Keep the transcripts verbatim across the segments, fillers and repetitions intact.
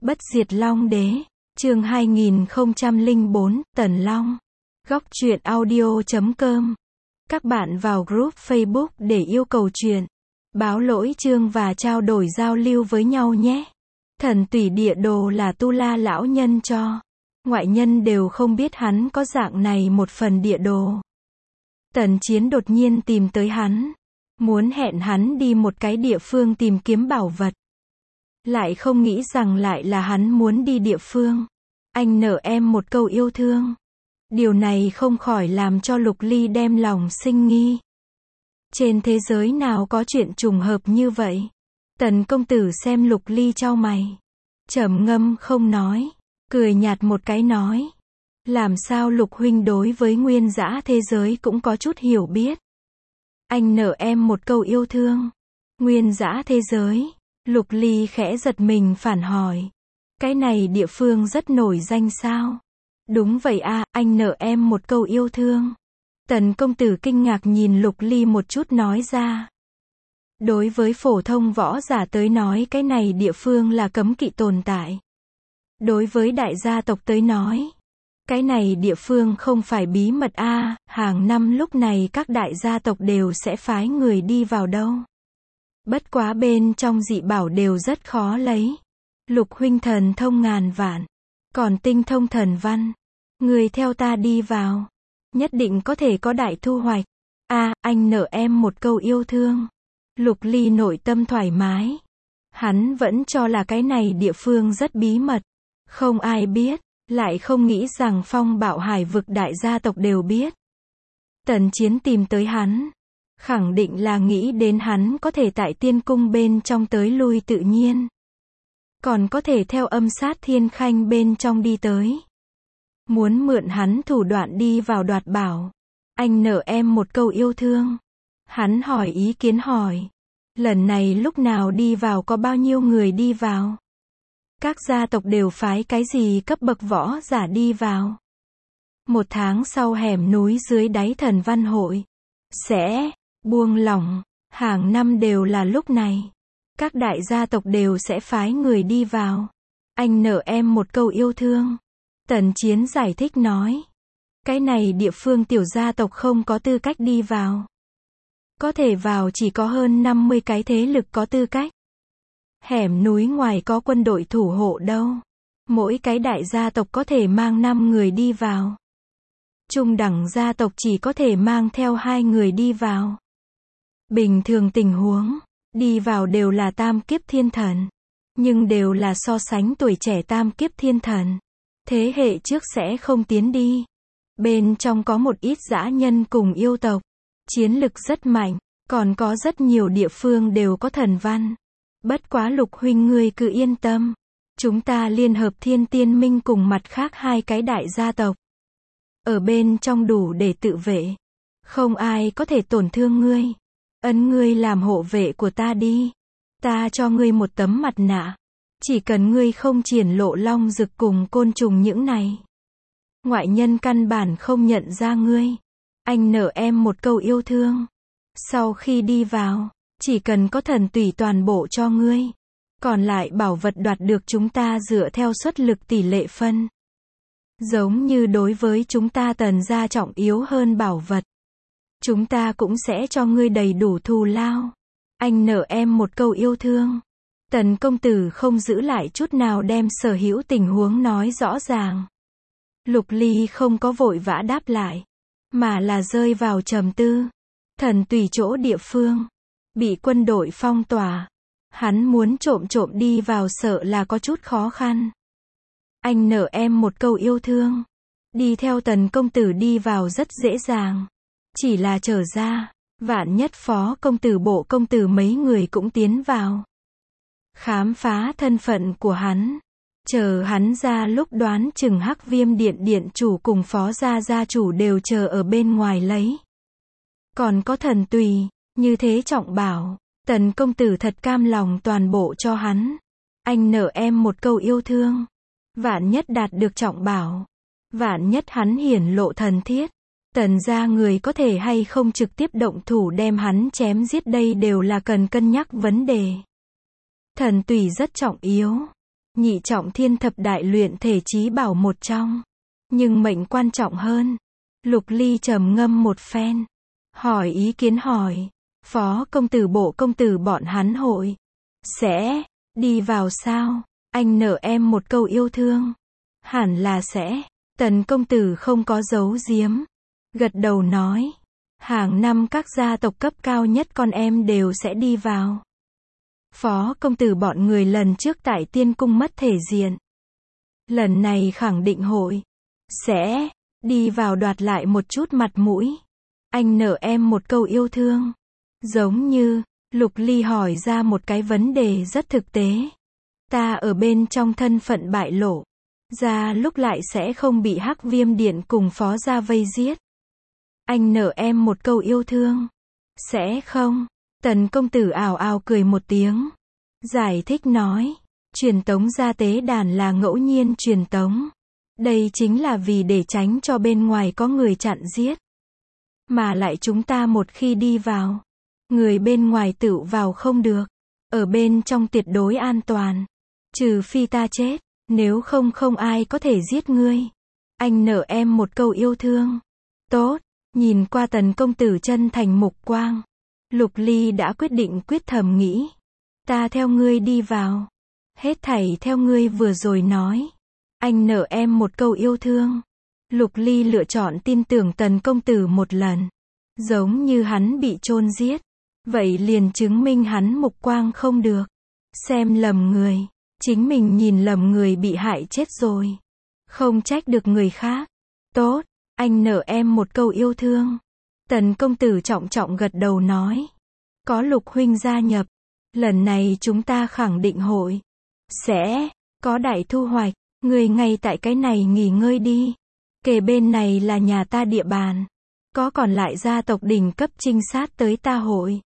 Bất diệt Long đế, chương hai nghìn không trăm lẻ bốn, Tần Long. Góc truyện audio chấm com. Các bạn vào group Facebook để yêu cầu truyện, báo lỗi chương và trao đổi giao lưu với nhau nhé. Thần tùy địa đồ là Tu La lão nhân cho. Ngoại nhân đều không biết hắn có dạng này một phần địa đồ. Tần Chiến đột nhiên tìm tới hắn, muốn hẹn hắn đi một cái địa phương tìm kiếm bảo vật. Lại không nghĩ rằng lại là hắn muốn đi địa phương. Anh nợ em một câu yêu thương. Điều này không khỏi làm cho Lục Ly đem lòng sinh nghi. Trên thế giới nào có chuyện trùng hợp như vậy? Tần công tử xem Lục Ly chau mày, trầm ngâm không nói, cười nhạt một cái nói: làm sao Lục huynh đối với nguyên dã thế giới cũng có chút hiểu biết? Anh nợ em một câu yêu thương. Nguyên dã thế giới? Lục Ly khẽ giật mình phản hỏi. Cái này địa phương rất nổi danh sao? Đúng vậy a, anh nợ em một câu yêu thương. Tần công tử kinh ngạc nhìn Lục Ly một chút nói ra. Đối với phổ thông võ giả tới nói cái này địa phương là cấm kỵ tồn tại. Đối với đại gia tộc tới nói, cái này địa phương không phải bí mật a, hàng năm lúc này các đại gia tộc đều sẽ phái người đi vào đâu. Bất quá bên trong dị bảo đều rất khó lấy. Lục huynh thần thông ngàn vạn, còn tinh thông thần văn. Người theo ta đi vào, nhất định có thể có đại thu hoạch. A, anh nợ em một câu yêu thương. Lục Ly nội tâm thoải mái. Hắn vẫn cho là cái này địa phương rất bí mật, không ai biết, lại không nghĩ rằng Phong Bạo Hải vực đại gia tộc đều biết. Tần Chiến tìm tới hắn, khẳng định là nghĩ đến hắn có thể tại tiên cung bên trong tới lui tự nhiên, còn có thể theo âm sát thiên khanh bên trong đi tới. Muốn mượn hắn thủ đoạn đi vào đoạt bảo. Anh nợ em một câu yêu thương. Hắn hỏi ý kiến hỏi. Lần này lúc nào đi vào có bao nhiêu người đi vào? Các gia tộc đều phái cái gì cấp bậc võ giả đi vào? Một tháng sau hẻm núi dưới đáy thần văn hội sẽ buông lỏng, hàng năm đều là lúc này. Các đại gia tộc đều sẽ phái người đi vào. Anh nợ em một câu yêu thương. Tần Chiến giải thích nói. Cái này địa phương tiểu gia tộc không có tư cách đi vào. Có thể vào chỉ có hơn năm mươi cái thế lực có tư cách. Hẻm núi ngoài có quân đội thủ hộ đâu. Mỗi cái đại gia tộc có thể mang năm người đi vào. Trung đẳng gia tộc chỉ có thể mang theo hai người đi vào. Bình thường tình huống, đi vào đều là tam kiếp thiên thần. Nhưng đều là so sánh tuổi trẻ tam kiếp thiên thần. Thế hệ trước sẽ không tiến đi. Bên trong có một ít dã nhân cùng yêu tộc. Chiến lực rất mạnh, còn có rất nhiều địa phương đều có thần văn. Bất quá Lục huynh ngươi cứ yên tâm. Chúng ta liên hợp Thiên Tiên Minh cùng mặt khác hai cái đại gia tộc. Ở bên trong đủ để tự vệ. Không ai có thể tổn thương ngươi. Ấn ngươi làm hộ vệ của ta đi. Ta cho ngươi một tấm mặt nạ. Chỉ cần ngươi không triển lộ long rực cùng côn trùng những này, ngoại nhân căn bản không nhận ra ngươi. Anh nợ em một câu yêu thương. Sau khi đi vào, chỉ cần có thần tùy toàn bộ cho ngươi. Còn lại bảo vật đoạt được chúng ta dựa theo suất lực tỷ lệ phân. Giống như đối với chúng ta Tần gia trọng yếu hơn bảo vật, chúng ta cũng sẽ cho ngươi đầy đủ thù lao. Anh nợ em một câu yêu thương. Tần công tử không giữ lại chút nào đem sở hữu tình huống nói rõ ràng. Lục Ly không có vội vã đáp lại, mà là rơi vào trầm tư. Thần tùy chỗ địa phương bị quân đội phong tỏa, hắn muốn trộm trộm đi vào sợ là có chút khó khăn. Anh nợ em một câu yêu thương. Đi theo Tần công tử đi vào rất dễ dàng, chỉ là trở ra, vạn nhất phó công tử bộ công tử mấy người cũng tiến vào. Khám phá thân phận của hắn. Chờ hắn ra lúc đoán chừng Hắc Viêm Điện điện chủ cùng phó gia gia chủ đều chờ ở bên ngoài lấy. Còn có thần tùy, như thế trọng bảo. Tần công tử thật cam lòng toàn bộ cho hắn. Anh nợ em một câu yêu thương. Vạn nhất đạt được trọng bảo. Vạn nhất hắn hiển lộ thần thiết. Tần gia người có thể hay không trực tiếp động thủ đem hắn chém giết đây đều là cần cân nhắc vấn đề. Thần tùy rất trọng yếu. nhị trọng thiên thập đại luyện thể chí bảo một trong. Nhưng mệnh quan trọng hơn. Lục Ly trầm ngâm một phen. Hỏi ý kiến hỏi. Phó công tử bộ công tử bọn hắn hội. Sẽ. Đi vào sao? Anh nợ em một câu yêu thương. Hẳn là sẽ. Tần công tử không có giấu giếm. Gật đầu nói. Hàng năm các gia tộc cấp cao nhất con em đều sẽ đi vào. Phó công tử bọn người lần trước tại tiên cung mất thể diện. Lần này khẳng định hội. Sẽ. Đi vào đoạt lại một chút mặt mũi. Anh nợ em một câu yêu thương. Giống như, Lục Ly hỏi ra một cái vấn đề rất thực tế. Ta ở bên trong thân phận bại lộ. Ra lúc lại sẽ không bị Hắc Viêm Điện cùng Phó gia vây giết. Anh nợ em một câu yêu thương. Sẽ không. Tần công tử ảo ảo cười một tiếng. Giải thích nói. Truyền tống ra tế đàn là ngẫu nhiên truyền tống. Đây chính là vì để tránh cho bên ngoài có người chặn giết. Mà lại chúng ta một khi đi vào. Người bên ngoài tự vào không được. Ở bên trong tuyệt đối an toàn. Trừ phi ta chết. Nếu không không ai có thể giết ngươi. Anh nợ em một câu yêu thương. Tốt. Nhìn qua tần công tử chân thành mục quang. Lục Ly đã quyết định quyết thầm nghĩ. Ta theo ngươi đi vào. Hết thảy theo ngươi vừa rồi nói. Anh nợ em một câu yêu thương. Lục Ly lựa chọn tin tưởng tần công tử một lần. Giống như hắn bị chôn giết. Vậy liền chứng minh hắn mục quang không được. Xem lầm người. Chính mình nhìn lầm người bị hại chết rồi. Không trách được người khác. Tốt. Anh nợ em một câu yêu thương. Tần công tử trọng trọng gật đầu nói. Có Lục huynh gia nhập. Lần này chúng ta khẳng định hội. Sẽ. Có đại thu hoạch. Người ngay tại cái này nghỉ ngơi đi. Kề bên này là nhà ta địa bàn. Có còn lại gia tộc đỉnh cấp trinh sát tới ta hội.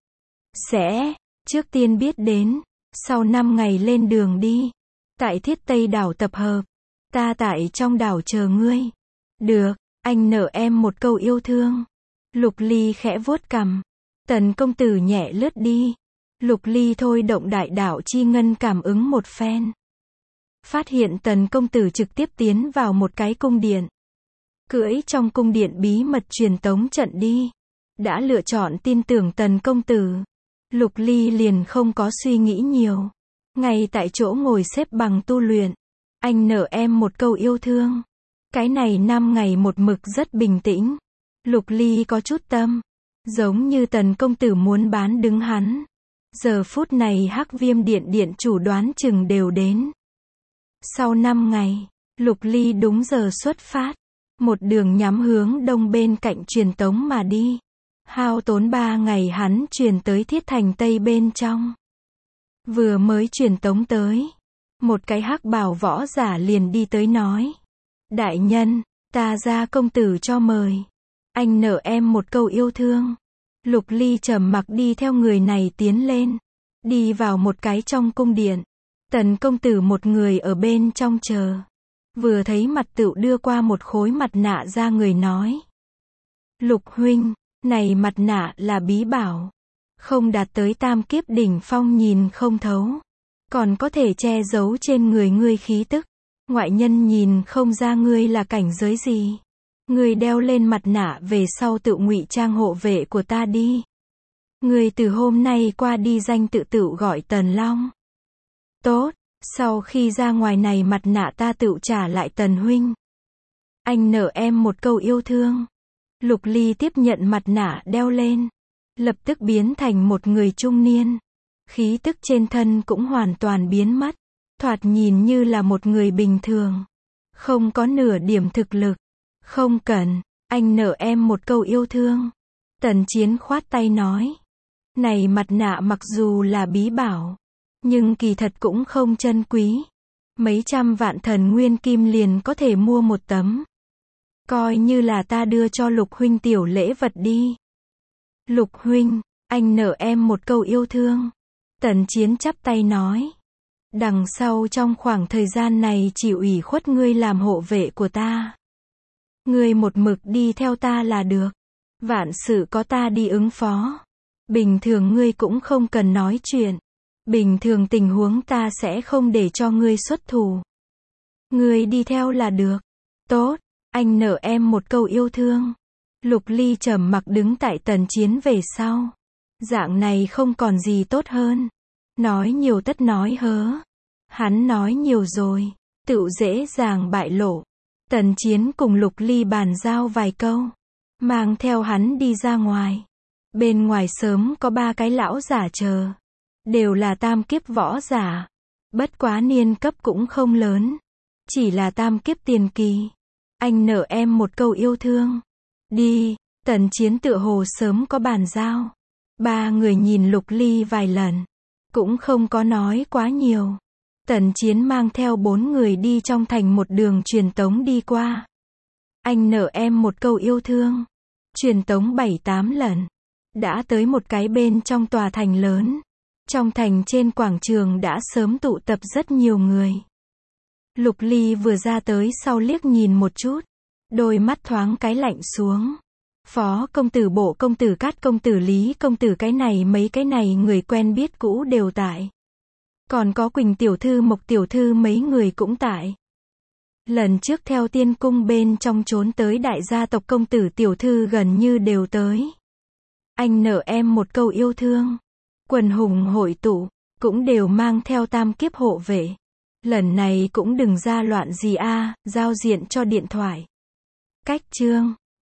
Sẽ. Trước tiên biết đến. Sau năm ngày lên đường đi. Tại Thiết Tây đảo tập hợp. Ta tại trong đảo chờ ngươi. Được. Anh nợ em một câu yêu thương. Lục Ly khẽ vuốt cằm. Tần công tử nhẹ lướt đi. Lục Ly thôi động đại đạo chi ngân cảm ứng một phen. Phát hiện tần công tử trực tiếp tiến vào một cái cung điện. Cưỡi trong cung điện bí mật truyền tống trận đi. Đã lựa chọn tin tưởng tần công tử. Lục Ly liền không có suy nghĩ nhiều. Ngay tại chỗ ngồi xếp bằng tu luyện. Anh nợ em một câu yêu thương. Cái này năm ngày một mực rất bình tĩnh. Lục Ly có chút tâm. Giống như tần công tử muốn bán đứng hắn. Giờ phút này Hắc Viêm Điện điện chủ đoán chừng đều đến. Sau năm ngày, Lục Ly đúng giờ xuất phát. Một đường nhắm hướng đông bên cạnh truyền tống mà đi. Hao tốn ba ngày hắn truyền tới Thiết Thành Tây bên trong. Vừa mới truyền tống tới. Một cái hắc bào võ giả liền đi tới nói. Đại nhân, ta ra công tử cho mời. Anh nợ em một câu yêu thương. Lục Ly trầm mặc đi theo người này tiến lên. Đi vào một cái trong cung điện. Tần công tử một người ở bên trong chờ. Vừa thấy mặt tựu đưa qua một khối mặt nạ ra người nói. Lục huynh, này mặt nạ là bí bảo. Không đạt tới tam kiếp đỉnh phong nhìn không thấu. Còn có thể che giấu trên người ngươi khí tức. Ngoại nhân nhìn không ra ngươi là cảnh giới gì. Ngươi đeo lên mặt nạ về sau tự ngụy trang hộ vệ của ta đi. Ngươi từ hôm nay qua đi danh tự tự gọi Tần Long. Tốt, sau khi ra ngoài này mặt nạ ta tự trả lại Tần huynh. Anh nợ em một câu yêu thương. Lục Ly tiếp nhận mặt nạ đeo lên. Lập tức biến thành một người trung niên. Khí tức trên thân cũng hoàn toàn biến mất. Thoạt nhìn như là một người bình thường. Không có nửa điểm thực lực. Không cần, anh nợ em một câu yêu thương. Tần Chiến khoát tay nói. Này mặt nạ mặc dù là bí bảo. Nhưng kỳ thật cũng không chân quý. Mấy trăm vạn thần nguyên kim liền có thể mua một tấm. Coi như là ta đưa cho Lục huynh tiểu lễ vật đi. Lục huynh, anh nợ em một câu yêu thương. Tần Chiến chắp tay nói. Đằng sau trong khoảng thời gian này chỉ ủy khuất ngươi làm hộ vệ của ta. Ngươi một mực đi theo ta là được. Vạn sự có ta đi ứng phó. Bình thường ngươi cũng không cần nói chuyện. Bình thường tình huống ta sẽ không để cho ngươi xuất thủ. Ngươi đi theo là được. Tốt, anh nợ em một câu yêu thương. Lục Ly trầm mặc đứng tại Tần Chiến về sau. Dạng này không còn gì tốt hơn. Nói nhiều tất nói hớ. Hắn nói nhiều rồi, tựu dễ dàng bại lộ. Tần Chiến cùng Lục Ly bàn giao vài câu, mang theo hắn đi ra ngoài. Bên ngoài sớm có ba cái lão giả chờ. Đều là tam kiếp võ giả. Bất quá niên cấp cũng không lớn. Chỉ là tam kiếp tiền kỳ. Anh nợ em một câu yêu thương. Đi, Tần Chiến tựa hồ sớm có bàn giao. Ba người nhìn Lục Ly vài lần. Cũng không có nói quá nhiều. Tần Chiến mang theo bốn người đi trong thành một đường truyền tống đi qua. Anh nợ em một câu yêu thương. Truyền tống bảy tám lần. Đã tới một cái bên trong tòa thành lớn. Trong thành trên quảng trường đã sớm tụ tập rất nhiều người. Lục Ly vừa ra tới sau liếc nhìn một chút. Đôi mắt thoáng cái lạnh xuống. Phó công tử Bộ công tử Cát công tử Lý công tử cái này mấy cái này người quen biết cũ đều tại. Còn có Quỳnh tiểu thư Mộc tiểu thư mấy người cũng tại. Lần trước theo tiên cung bên trong trốn tới đại gia tộc công tử tiểu thư gần như đều tới. Anh nợ em một câu yêu thương. Quần hùng hội tụ, cũng đều mang theo tam kiếp hộ vệ. Lần này cũng đừng ra loạn gì a, giao diện cho điện thoại. Cách chương